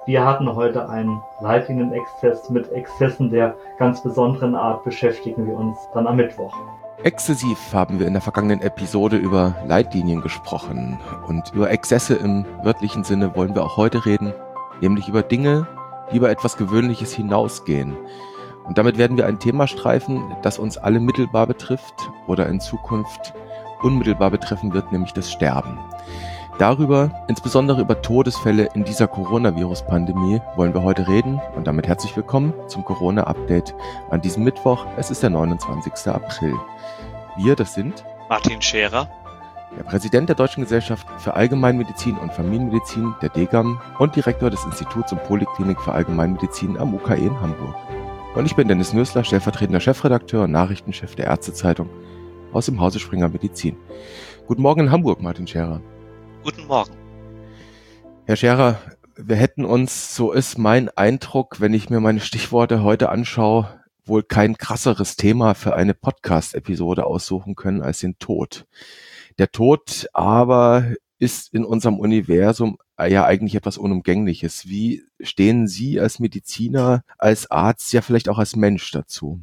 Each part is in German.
Wir hatten heute einen Leitlinienexzess. Mit Exzessen der ganz besonderen Art beschäftigen wir uns dann am Mittwoch. Exzessiv haben wir in der vergangenen Episode über Leitlinien gesprochen und über Exzesse im wörtlichen Sinne wollen wir auch heute reden, nämlich über Dinge, die über etwas Gewöhnliches hinausgehen. Und damit werden wir ein Thema streifen, das uns alle mittelbar betrifft oder in Zukunft unmittelbar betreffen wird, nämlich das Sterben. Darüber, insbesondere über Todesfälle in dieser Coronavirus-Pandemie, wollen wir heute reden und damit herzlich willkommen zum Corona-Update an diesem Mittwoch. Es ist der 29. April. Wir, das sind Martin Scherer, der Präsident der Deutschen Gesellschaft für Allgemeinmedizin und Familienmedizin, der DGAM, und Direktor des Instituts und Poliklinik für Allgemeinmedizin am UKE in Hamburg. Und ich bin Dennis Nösler, stellvertretender Chefredakteur und Nachrichtenchef der Ärztezeitung aus dem Hause Springer Medizin. Guten Morgen in Hamburg, Martin Scherer. Guten Morgen. Herr Scherer, wir hätten uns, so ist mein Eindruck, wenn ich mir meine Stichworte heute anschaue, wohl kein krasseres Thema für eine Podcast-Episode aussuchen können als den Tod. Der Tod aber ist in unserem Universum ja eigentlich etwas Unumgängliches. Wie stehen Sie als Mediziner, als Arzt, ja vielleicht auch als Mensch dazu?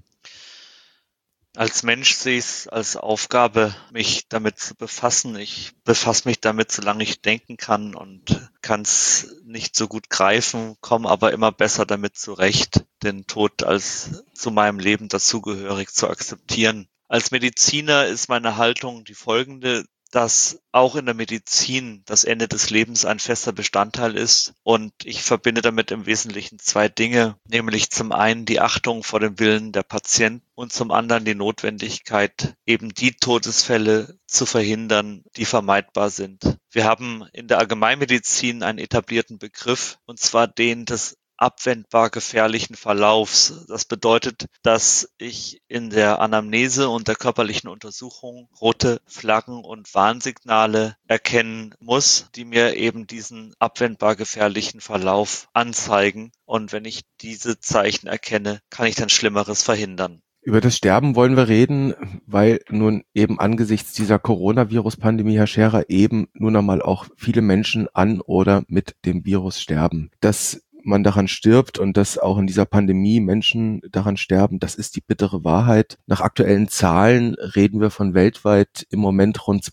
Als Mensch sehe ich es als Aufgabe, mich damit zu befassen. Ich befasse mich damit, solange ich denken kann und kann es nicht so gut greifen, komme aber immer besser damit zurecht, den Tod als zu meinem Leben dazugehörig zu akzeptieren. Als Mediziner ist meine Haltung die folgende, dass auch in der Medizin das Ende des Lebens ein fester Bestandteil ist. Und ich verbinde damit im Wesentlichen zwei Dinge, nämlich zum einen die Achtung vor dem Willen der Patienten und zum anderen die Notwendigkeit, eben die Todesfälle zu verhindern, die vermeidbar sind. Wir haben in der Allgemeinmedizin einen etablierten Begriff, und zwar den des abwendbar gefährlichen Verlaufs. Das bedeutet, dass ich in der Anamnese und der körperlichen Untersuchung rote Flaggen und Warnsignale erkennen muss, die mir eben diesen abwendbar gefährlichen Verlauf anzeigen. Und wenn ich diese Zeichen erkenne, kann ich dann Schlimmeres verhindern. Über das Sterben wollen wir reden, weil nun eben angesichts dieser Coronavirus-Pandemie, Herr Scherer, eben nun einmal auch viele Menschen an oder mit dem Virus sterben. Dass man daran stirbt und dass auch in dieser Pandemie Menschen daran sterben, das ist die bittere Wahrheit. Nach aktuellen Zahlen reden wir von weltweit im Moment rund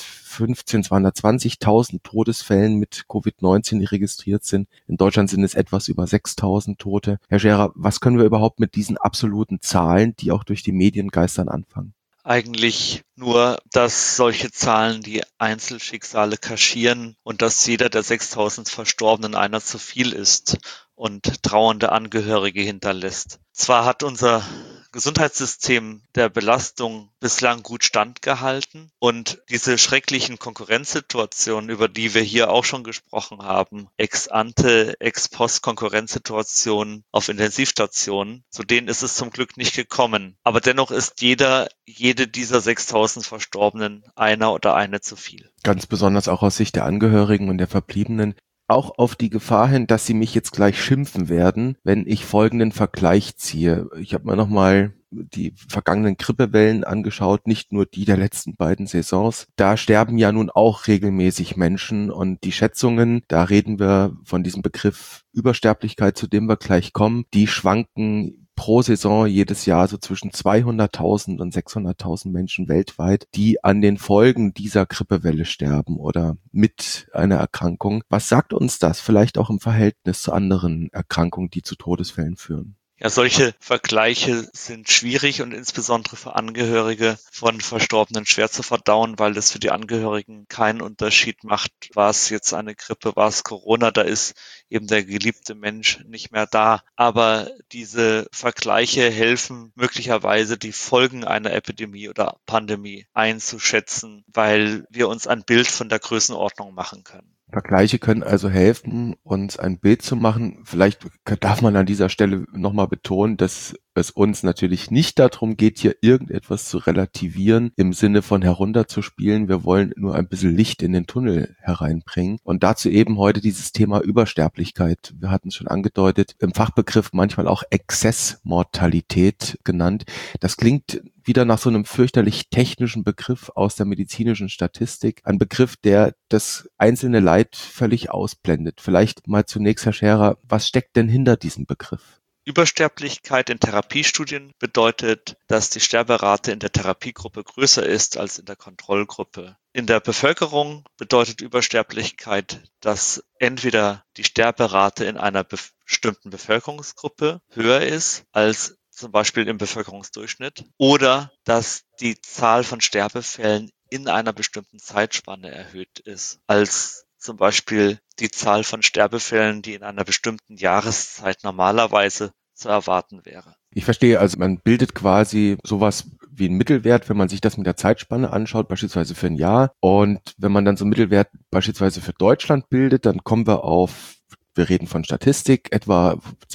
220.000 Todesfällen mit Covid-19, die registriert sind. In Deutschland sind es etwas über 6.000 Tote. Herr Scherer, was können wir überhaupt mit diesen absoluten Zahlen, die auch durch die Medien geistern, anfangen? Eigentlich nur, dass solche Zahlen die Einzelschicksale kaschieren und dass jeder der 6.000 Verstorbenen einer zu viel ist und trauernde Angehörige hinterlässt. Zwar hat unser Gesundheitssystem der Belastung bislang gut standgehalten und diese schrecklichen Konkurrenzsituationen, über die wir hier auch schon gesprochen haben, Ex-ante, Ex-post-Konkurrenzsituationen auf Intensivstationen, zu denen ist es zum Glück nicht gekommen. Aber dennoch ist jede dieser 6.000 Verstorbenen einer oder eine zu viel. Ganz besonders auch aus Sicht der Angehörigen und der Verbliebenen. Auch auf die Gefahr hin, dass Sie mich jetzt gleich schimpfen werden, wenn ich folgenden Vergleich ziehe. Ich habe mir nochmal die vergangenen Grippewellen angeschaut, nicht nur die der letzten beiden Saisons. Da sterben ja nun auch regelmäßig Menschen und die Schätzungen, da reden wir von diesem Begriff Übersterblichkeit, zu dem wir gleich kommen, die schwanken pro Saison jedes Jahr so zwischen 200.000 und 600.000 Menschen weltweit, die an den Folgen dieser Grippewelle sterben oder mit einer Erkrankung. Was sagt uns das vielleicht auch im Verhältnis zu anderen Erkrankungen, die zu Todesfällen führen? Ja, solche Vergleiche sind schwierig und insbesondere für Angehörige von Verstorbenen schwer zu verdauen, weil es für die Angehörigen keinen Unterschied macht, war es jetzt eine Grippe, war es Corona, da ist eben der geliebte Mensch nicht mehr da. Aber diese Vergleiche helfen möglicherweise, die Folgen einer Epidemie oder Pandemie einzuschätzen, weil wir uns ein Bild von der Größenordnung machen können. Vergleiche können also helfen, uns ein Bild zu machen. Vielleicht darf man an dieser Stelle nochmal betonen, dass es uns natürlich nicht darum geht, hier irgendetwas zu relativieren, im Sinne von herunterzuspielen. Wir wollen nur ein bisschen Licht in den Tunnel hereinbringen. Und dazu eben heute dieses Thema Übersterblichkeit. Wir hatten es schon angedeutet, im Fachbegriff manchmal auch Exzessmortalität genannt. Das klingt wieder nach so einem fürchterlich technischen Begriff aus der medizinischen Statistik. Ein Begriff, der das einzelne Leid völlig ausblendet. Vielleicht mal zunächst, Herr Scherer, was steckt denn hinter diesem Begriff? Übersterblichkeit in Therapiestudien bedeutet, dass die Sterberate in der Therapiegruppe größer ist als in der Kontrollgruppe. In der Bevölkerung bedeutet Übersterblichkeit, dass entweder die Sterberate in einer bestimmten Bevölkerungsgruppe höher ist als zum Beispiel im Bevölkerungsdurchschnitt oder dass die Zahl von Sterbefällen in einer bestimmten Zeitspanne erhöht ist als zum Beispiel die Zahl von Sterbefällen, die in einer bestimmten Jahreszeit normalerweise zu erwarten wäre. Ich verstehe, also man bildet quasi sowas wie einen Mittelwert, wenn man sich das mit der Zeitspanne anschaut, beispielsweise für ein Jahr. Und wenn man dann so einen Mittelwert beispielsweise für Deutschland bildet, dann kommen wir reden von Statistik, etwa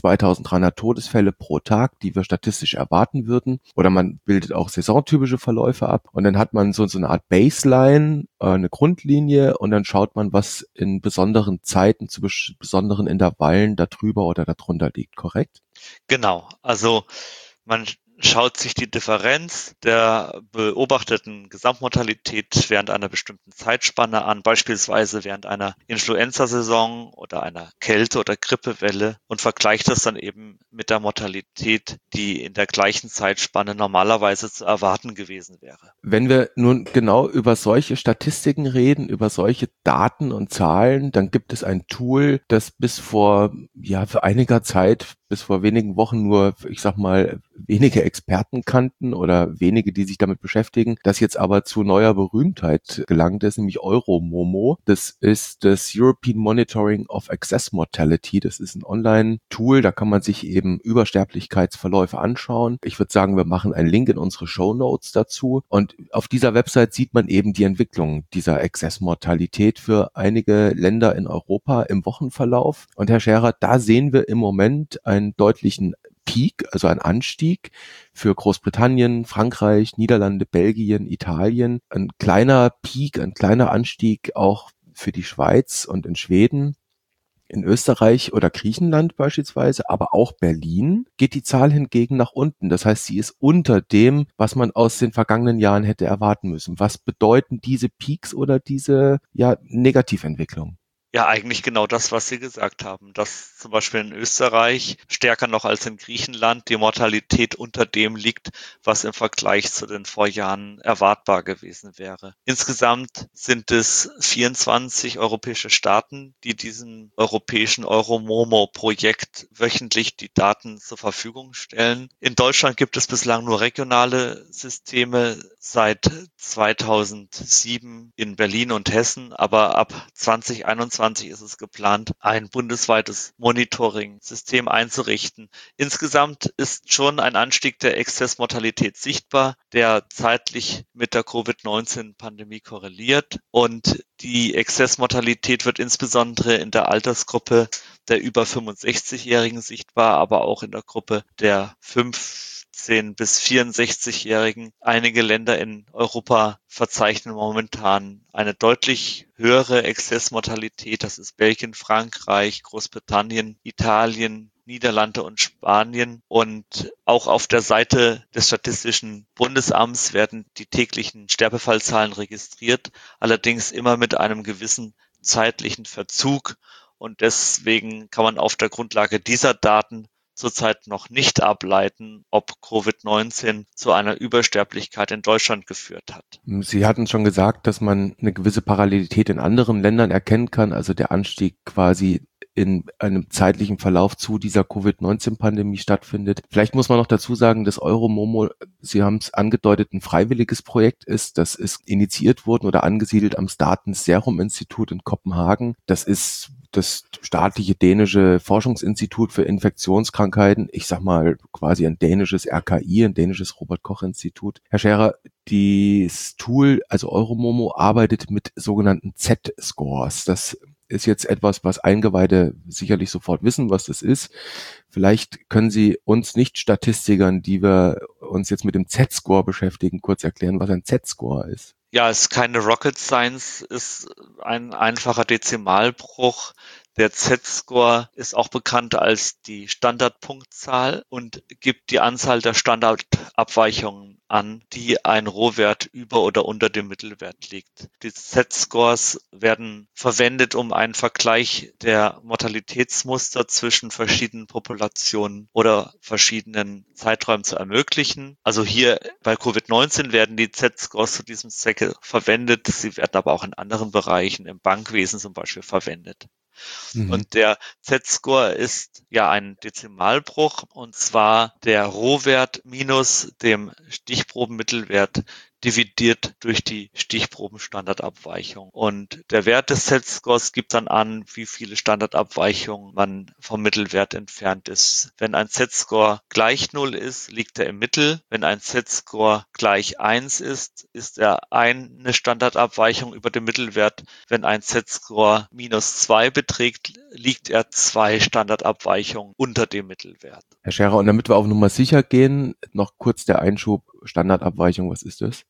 2300 Todesfälle pro Tag, die wir statistisch erwarten würden. Oder man bildet auch saisontypische Verläufe ab. Und dann hat man so eine Art Baseline, eine Grundlinie, und dann schaut man, was in besonderen Zeiten zu besonderen Intervallen darüber oder darunter liegt, korrekt? Genau, also man schaut sich die Differenz der beobachteten Gesamtmortalität während einer bestimmten Zeitspanne an, beispielsweise während einer Influenza-Saison oder einer Kälte- oder Grippewelle, und vergleicht das dann eben mit der Mortalität, die in der gleichen Zeitspanne normalerweise zu erwarten gewesen wäre. Wenn wir nun genau über solche Statistiken reden, über solche Daten und Zahlen, dann gibt es ein Tool, das für einiger Zeit, bis vor wenigen Wochen nur, ich sag mal, wenige Experten kannten oder wenige, die sich damit beschäftigen, das jetzt aber zu neuer Berühmtheit gelangt ist, nämlich Euromomo. Das ist das European Monitoring of Excess Mortality. Das ist ein Online-Tool, da kann man sich eben Übersterblichkeitsverläufe anschauen. Ich würde sagen, wir machen einen Link in unsere Shownotes dazu. Und auf dieser Website sieht man eben die Entwicklung dieser Exzessmortalität für einige Länder in Europa im Wochenverlauf. Und Herr Scherer, da sehen wir im Moment einen deutlichen Peak, also einen Anstieg für Großbritannien, Frankreich, Niederlande, Belgien, Italien. Ein kleiner Peak, ein kleiner Anstieg auch für die Schweiz und in Schweden. In Österreich oder Griechenland beispielsweise, aber auch Berlin, geht die Zahl hingegen nach unten. Das heißt, sie ist unter dem, was man aus den vergangenen Jahren hätte erwarten müssen. Was bedeuten diese Peaks oder diese Negativentwicklung? Ja, eigentlich genau das, was Sie gesagt haben, dass zum Beispiel in Österreich stärker noch als in Griechenland die Mortalität unter dem liegt, was im Vergleich zu den Vorjahren erwartbar gewesen wäre. Insgesamt sind es 24 europäische Staaten, die diesem europäischen Euromomo-Projekt wöchentlich die Daten zur Verfügung stellen. In Deutschland gibt es bislang nur regionale Systeme, seit 2007 in Berlin und Hessen, aber ab 2021 ist es geplant, ein bundesweites Monitoring-System einzurichten. Insgesamt ist schon ein Anstieg der Exzessmortalität sichtbar, der zeitlich mit der Covid-19-Pandemie korreliert, und die Exzessmortalität wird insbesondere in der Altersgruppe der über 65-Jährigen sichtbar, aber auch in der Gruppe der 15- bis 64-Jährigen. Einige Länder in Europa verzeichnen momentan eine deutlich höhere Exzessmortalität. Das ist Belgien, Frankreich, Großbritannien, Italien, Niederlande und Spanien. Und auch auf der Seite des Statistischen Bundesamts werden die täglichen Sterbefallzahlen registriert, allerdings immer mit einem gewissen zeitlichen Verzug. Und deswegen kann man auf der Grundlage dieser Daten zurzeit noch nicht ableiten, ob Covid-19 zu einer Übersterblichkeit in Deutschland geführt hat. Sie hatten schon gesagt, dass man eine gewisse Parallelität in anderen Ländern erkennen kann, also der Anstieg quasi in einem zeitlichen Verlauf zu dieser Covid-19-Pandemie stattfindet. Vielleicht muss man noch dazu sagen, dass Euromomo, Sie haben es angedeutet, ein freiwilliges Projekt ist. Das ist initiiert worden oder angesiedelt am Statens Serum Institut in Kopenhagen. Das ist das staatliche dänische Forschungsinstitut für Infektionskrankheiten. Ich sag mal quasi ein dänisches RKI, ein dänisches Robert-Koch-Institut. Herr Scherer, das Tool, also Euromomo, arbeitet mit sogenannten Z-Scores. Das ist jetzt etwas, was Eingeweihte sicherlich sofort wissen, was das ist. Vielleicht können Sie uns Nicht-Statistikern, die wir uns jetzt mit dem Z-Score beschäftigen, kurz erklären, was ein Z-Score ist. Ja, es ist keine Rocket Science, ist ein einfacher Dezimalbruch. Der Z-Score ist auch bekannt als die Standardpunktzahl und gibt die Anzahl der Standardabweichungen an, die ein Rohwert über oder unter dem Mittelwert liegt. Die Z-Scores werden verwendet, um einen Vergleich der Mortalitätsmuster zwischen verschiedenen Populationen oder verschiedenen Zeiträumen zu ermöglichen. Also hier bei Covid-19 werden die Z-Scores zu diesem Zwecke verwendet. Sie werden aber auch in anderen Bereichen, im Bankwesen zum Beispiel, verwendet. Und der Z-Score ist ja ein Dezimalbruch, und zwar der Rohwert minus dem Stichprobenmittelwert dividiert durch die Stichprobenstandardabweichung. Und der Wert des Z-Scores gibt dann an, wie viele Standardabweichungen man vom Mittelwert entfernt ist. Wenn ein Z-Score gleich 0 ist, liegt er im Mittel. Wenn ein Z-Score gleich 1 ist, ist er eine Standardabweichung über dem Mittelwert. Wenn ein Z-Score minus 2 beträgt, liegt er 2 Standardabweichungen unter dem Mittelwert. Herr Scherer, und damit wir auf Nummer sicher gehen, noch kurz der Einschub, Standardabweichung, was ist das?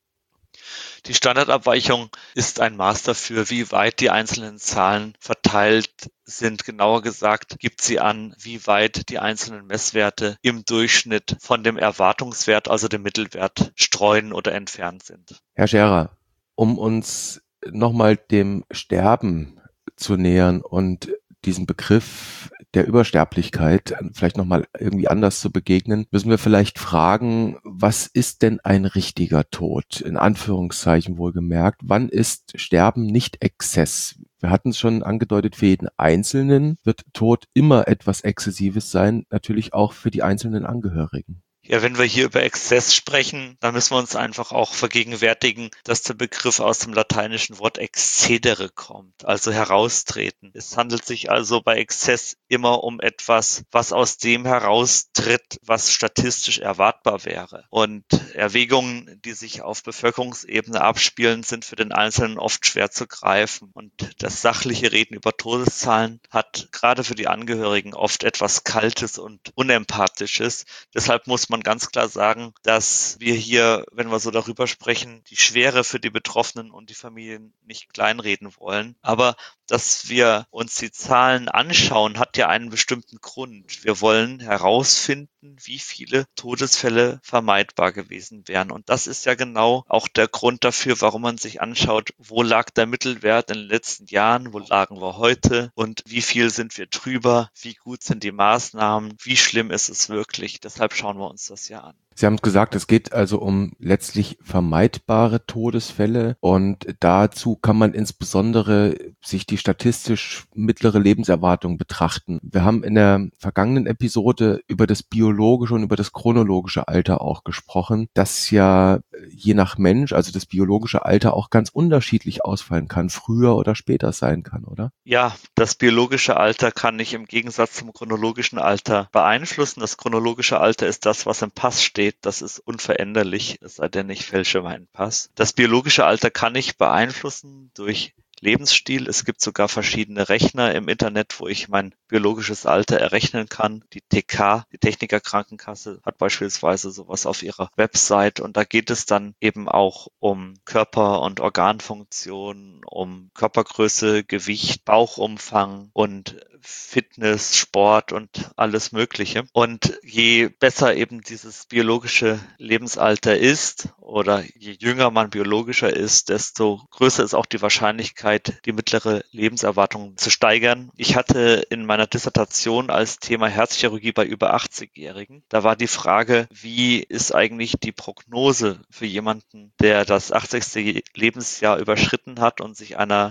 Die Standardabweichung ist ein Maß dafür, wie weit die einzelnen Zahlen verteilt sind. Genauer gesagt gibt sie an, wie weit die einzelnen Messwerte im Durchschnitt von dem Erwartungswert, also dem Mittelwert, streuen oder entfernt sind. Herr Scherer, um uns nochmal dem Sterben zu nähern und diesen Begriff der Übersterblichkeit vielleicht nochmal irgendwie anders zu begegnen, müssen wir vielleicht fragen, was ist denn ein richtiger Tod? In Anführungszeichen wohlgemerkt. Wann ist Sterben nicht Exzess? Wir hatten es schon angedeutet, für jeden Einzelnen wird Tod immer etwas Exzessives sein, natürlich auch für die einzelnen Angehörigen. Ja, wenn wir hier über Exzess sprechen, dann müssen wir uns einfach auch vergegenwärtigen, dass der Begriff aus dem lateinischen Wort excedere kommt, also heraustreten. Es handelt sich also bei Exzess immer um etwas, was aus dem heraustritt, was statistisch erwartbar wäre. Und Erwägungen, die sich auf Bevölkerungsebene abspielen, sind für den Einzelnen oft schwer zu greifen. Und das sachliche Reden über Todeszahlen hat gerade für die Angehörigen oft etwas Kaltes und Unempathisches. Deshalb muss man ganz klar sagen, dass wir hier, wenn wir so darüber sprechen, die Schwere für die Betroffenen und die Familien nicht kleinreden wollen. Aber dass wir uns die Zahlen anschauen, hat ja einen bestimmten Grund. Wir wollen herausfinden, wie viele Todesfälle vermeidbar gewesen wären. Und das ist ja genau auch der Grund dafür, warum man sich anschaut, wo lag der Mittelwert in den letzten Jahren, wo lagen wir heute und wie viel sind wir drüber, wie gut sind die Maßnahmen, wie schlimm ist es wirklich. Deshalb schauen wir uns das ja an. Sie haben gesagt, es geht also um letztlich vermeidbare Todesfälle und dazu kann man insbesondere sich die statistisch mittlere Lebenserwartung betrachten. Wir haben in der vergangenen Episode über das biologische und über das chronologische Alter auch gesprochen, das ja je nach Mensch, also das biologische Alter auch ganz unterschiedlich ausfallen kann, früher oder später sein kann, oder? Ja, das biologische Alter kann ich im Gegensatz zum chronologischen Alter beeinflussen. Das chronologische Alter ist das, was im Pass steht. Das ist unveränderlich, es sei denn, ich fälsche meinen Pass. Das biologische Alter kann ich beeinflussen durch Lebensstil. Es gibt sogar verschiedene Rechner im Internet, wo ich mein biologisches Alter errechnen kann. Die TK, die Technikerkrankenkasse, hat beispielsweise sowas auf ihrer Website, und da geht es dann eben auch um Körper- und Organfunktion, um Körpergröße, Gewicht, Bauchumfang und Fitness, Sport und alles Mögliche. Und je besser eben dieses biologische Lebensalter ist oder je jünger man biologischer ist, desto größer ist auch die Wahrscheinlichkeit, die mittlere Lebenserwartung zu steigern. Ich hatte in meiner Dissertation als Thema Herzchirurgie bei über 80-Jährigen. Da war die Frage, wie ist eigentlich die Prognose für jemanden, der das 80. Lebensjahr überschritten hat und sich einer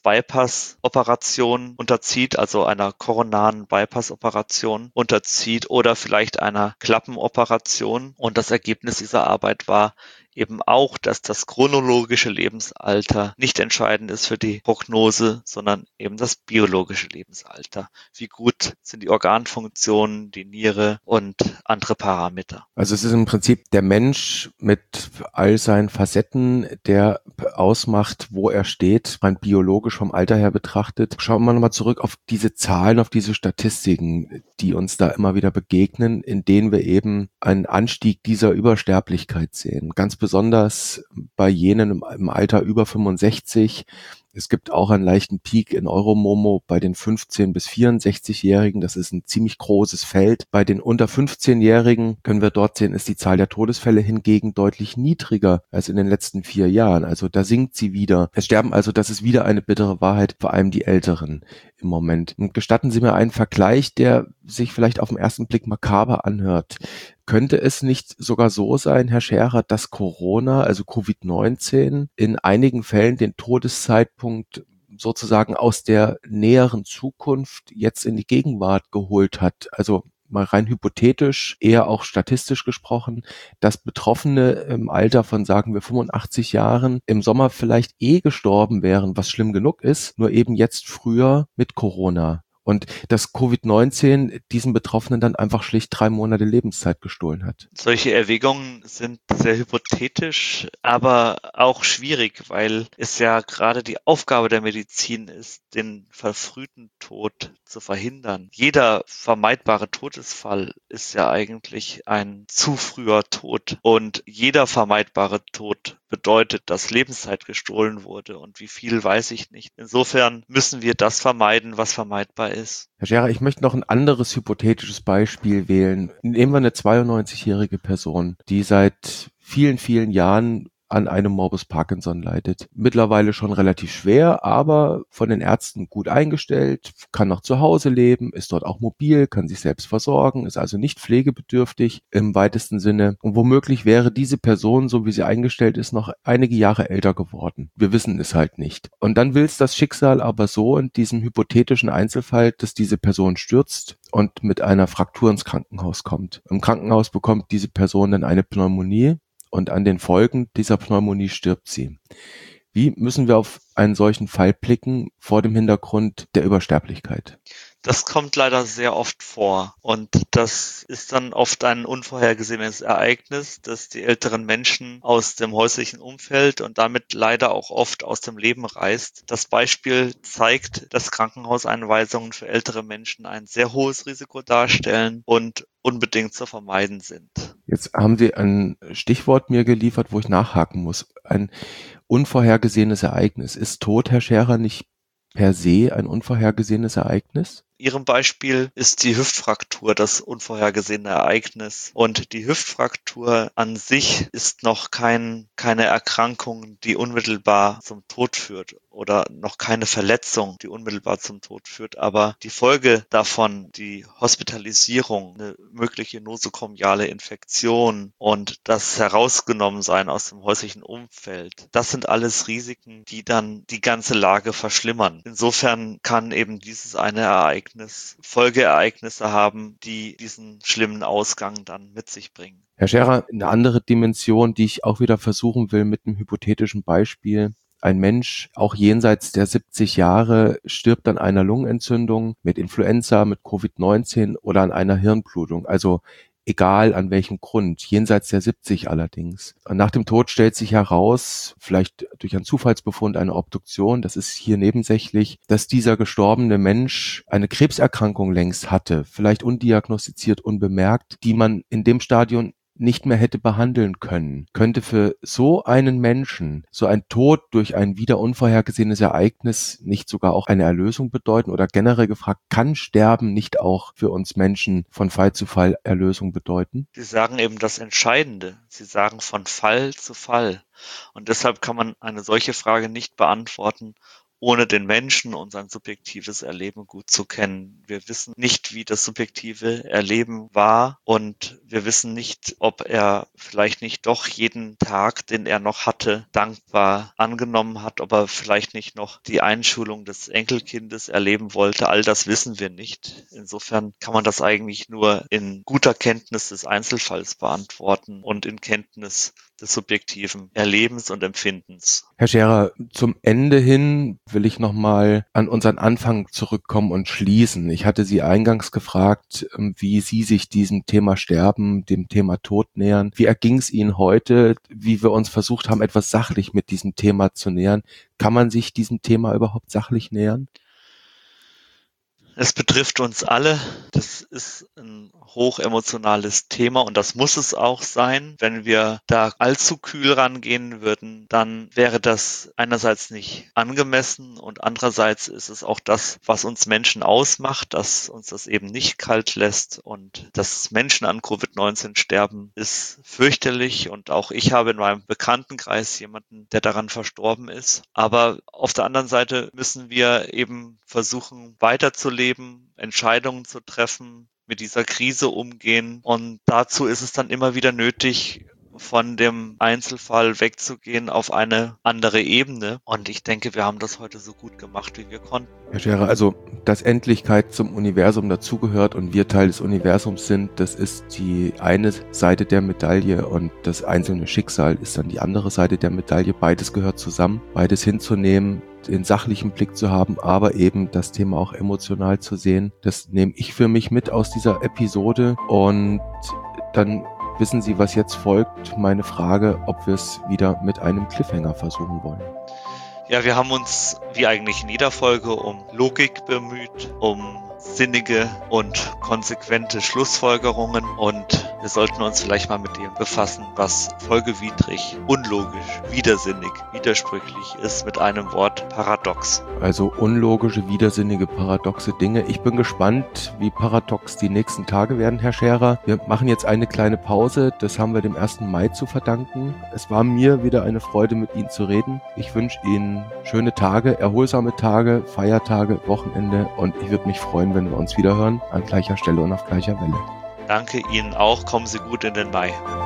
Herz-Bypass-Operation unterzieht, also einer koronaren Bypass-Operation unterzieht oder vielleicht einer Klappenoperation. Und das Ergebnis dieser Arbeit war eben auch, dass das chronologische Lebensalter nicht entscheidend ist für die Prognose, sondern eben das biologische Lebensalter. Wie gut sind die Organfunktionen, die Niere und andere Parameter. Also es ist im Prinzip der Mensch mit all seinen Facetten, der ausmacht, wo er steht, rein biologisch vom Alter her betrachtet. Schauen wir nochmal zurück auf diese Zahlen, auf diese Statistiken, die uns da immer wieder begegnen, in denen wir eben einen Anstieg dieser Übersterblichkeit sehen. Ganz besonders bei jenen im Alter über 65. Es gibt auch einen leichten Peak in Euromomo bei den 15- bis 64-Jährigen. Das ist ein ziemlich großes Feld. Bei den unter 15-Jährigen können wir dort sehen, ist die Zahl der Todesfälle hingegen deutlich niedriger als in den letzten 4 Jahren. Also da sinkt sie wieder. Es sterben also, das ist wieder eine bittere Wahrheit, vor allem die Älteren im Moment. Und gestatten Sie mir einen Vergleich, der sich vielleicht auf den ersten Blick makaber anhört. Könnte es nicht sogar so sein, Herr Scherer, dass Corona, also Covid-19, in einigen Fällen den Todeszeitpunkt sozusagen aus der näheren Zukunft jetzt in die Gegenwart geholt hat? Also mal rein hypothetisch, eher auch statistisch gesprochen, dass Betroffene im Alter von, sagen wir, 85 Jahren im Sommer vielleicht gestorben wären, was schlimm genug ist, nur eben jetzt früher mit Corona. Und dass Covid-19 diesen Betroffenen dann einfach schlicht 3 Monate Lebenszeit gestohlen hat. Solche Erwägungen sind sehr hypothetisch, aber auch schwierig, weil es ja gerade die Aufgabe der Medizin ist, den verfrühten Tod zu verhindern. Jeder vermeidbare Todesfall ist ja eigentlich ein zu früher Tod und jeder vermeidbare Tod bedeutet, dass Lebenszeit gestohlen wurde und wie viel weiß ich nicht. Insofern müssen wir das vermeiden, was vermeidbar ist. Herr Scherer, ich möchte noch ein anderes hypothetisches Beispiel wählen. Nehmen wir eine 92-jährige Person, die seit vielen, vielen Jahren an einem Morbus Parkinson leidet. Mittlerweile schon relativ schwer, aber von den Ärzten gut eingestellt, kann noch zu Hause leben, ist dort auch mobil, kann sich selbst versorgen, ist also nicht pflegebedürftig im weitesten Sinne. Und womöglich wäre diese Person, so wie sie eingestellt ist, noch einige Jahre älter geworden. Wir wissen es halt nicht. Und dann will es das Schicksal aber so in diesem hypothetischen Einzelfall, dass diese Person stürzt und mit einer Fraktur ins Krankenhaus kommt. Im Krankenhaus bekommt diese Person dann eine Pneumonie. Und an den Folgen dieser Pneumonie stirbt sie. Wie müssen wir auf einen solchen Fall blicken vor dem Hintergrund der Übersterblichkeit? Das kommt leider sehr oft vor und das ist dann oft ein unvorhergesehenes Ereignis, das die älteren Menschen aus dem häuslichen Umfeld und damit leider auch oft aus dem Leben reißt. Das Beispiel zeigt, dass Krankenhauseinweisungen für ältere Menschen ein sehr hohes Risiko darstellen und unbedingt zu vermeiden sind. Jetzt haben Sie ein Stichwort mir geliefert, wo ich nachhaken muss. Ein unvorhergesehenes Ereignis. Ist Tod, Herr Scherer, nicht per se ein unvorhergesehenes Ereignis? Ihrem Beispiel ist die Hüftfraktur das unvorhergesehene Ereignis. Und die Hüftfraktur an sich ist noch keine Erkrankung, die unmittelbar zum Tod führt oder noch keine Verletzung, die unmittelbar zum Tod führt. Aber die Folge davon, die Hospitalisierung, eine mögliche nosokomiale Infektion und das Herausgenommensein aus dem häuslichen Umfeld, das sind alles Risiken, die dann die ganze Lage verschlimmern. Insofern kann eben dieses eine Ereignis Folgeereignisse haben, die diesen schlimmen Ausgang dann mit sich bringen. Herr Scherer, eine andere Dimension, die ich auch wieder versuchen will mit einem hypothetischen Beispiel. Ein Mensch, auch jenseits der 70 Jahre, stirbt an einer Lungenentzündung mit Influenza, mit Covid-19 oder an einer Hirnblutung. Also egal an welchem Grund, jenseits der 70 allerdings. Und nach dem Tod stellt sich heraus, vielleicht durch einen Zufallsbefund, eine Obduktion, das ist hier nebensächlich, dass dieser gestorbene Mensch eine Krebserkrankung längst hatte, vielleicht undiagnostiziert, unbemerkt, die man in dem Stadium nicht mehr hätte behandeln können. Könnte für so einen Menschen so ein Tod durch ein wieder unvorhergesehenes Ereignis nicht sogar auch eine Erlösung bedeuten? Oder generell gefragt, kann Sterben nicht auch für uns Menschen von Fall zu Fall Erlösung bedeuten? Sie sagen eben das Entscheidende. Sie sagen von Fall zu Fall. Und deshalb kann man eine solche Frage nicht beantworten, ohne den Menschen und sein subjektives Erleben gut zu kennen. Wir wissen nicht, wie das subjektive Erleben war und wir wissen nicht, ob er vielleicht nicht doch jeden Tag, den er noch hatte, dankbar angenommen hat, ob er vielleicht nicht noch die Einschulung des Enkelkindes erleben wollte. All das wissen wir nicht. Insofern kann man das eigentlich nur in guter Kenntnis des Einzelfalls beantworten und in Kenntnis des subjektiven Erlebens und Empfindens. Herr Scherer, zum Ende hin will ich nochmal an unseren Anfang zurückkommen und schließen. Ich hatte Sie eingangs gefragt, wie Sie sich diesem Thema Sterben, dem Thema Tod nähern. Wie erging es Ihnen heute, wie wir uns versucht haben, etwas sachlich mit diesem Thema zu nähern? Kann man sich diesem Thema überhaupt sachlich nähern? Es betrifft uns alle. Das ist ein hochemotionales Thema und das muss es auch sein. Wenn wir da allzu kühl rangehen würden, dann wäre das einerseits nicht angemessen und andererseits ist es auch das, was uns Menschen ausmacht, dass uns das eben nicht kalt lässt und dass Menschen an Covid-19 sterben, ist fürchterlich und auch ich habe in meinem Bekanntenkreis jemanden, der daran verstorben ist. Aber auf der anderen Seite müssen wir eben versuchen, weiterzuleben, Entscheidungen zu treffen, mit dieser Krise umgehen. Und dazu ist es dann immer wieder nötig, von dem Einzelfall wegzugehen auf eine andere Ebene. Und ich denke, wir haben das heute so gut gemacht, wie wir konnten. Herr Scherer, also dass Endlichkeit zum Universum dazugehört und wir Teil des Universums sind, das ist die eine Seite der Medaille und das einzelne Schicksal ist dann die andere Seite der Medaille. Beides gehört zusammen, beides hinzunehmen, den sachlichen Blick zu haben, aber eben das Thema auch emotional zu sehen. Das nehme ich für mich mit aus dieser Episode und dann wissen Sie, was jetzt folgt? Meine Frage, ob wir es wieder mit einem Cliffhanger versuchen wollen. Ja, wir haben uns wie eigentlich in jeder Folge um Logik bemüht, um sinnige und konsequente Schlussfolgerungen und wir sollten uns vielleicht mal mit dem befassen, was folgewidrig, unlogisch, widersinnig, widersprüchlich ist mit einem Wort paradox. Also unlogische, widersinnige, paradoxe Dinge. Ich bin gespannt, wie paradox die nächsten Tage werden, Herr Scherer. Wir machen jetzt eine kleine Pause. Das haben wir dem 1. Mai zu verdanken. Es war mir wieder eine Freude, mit Ihnen zu reden. Ich wünsche Ihnen schöne Tage, erholsame Tage, Feiertage, Wochenende und ich würde mich freuen, wenn wir uns wieder hören, an gleicher Stelle und auf gleicher Welle. Danke Ihnen auch. Kommen Sie gut in den Mai.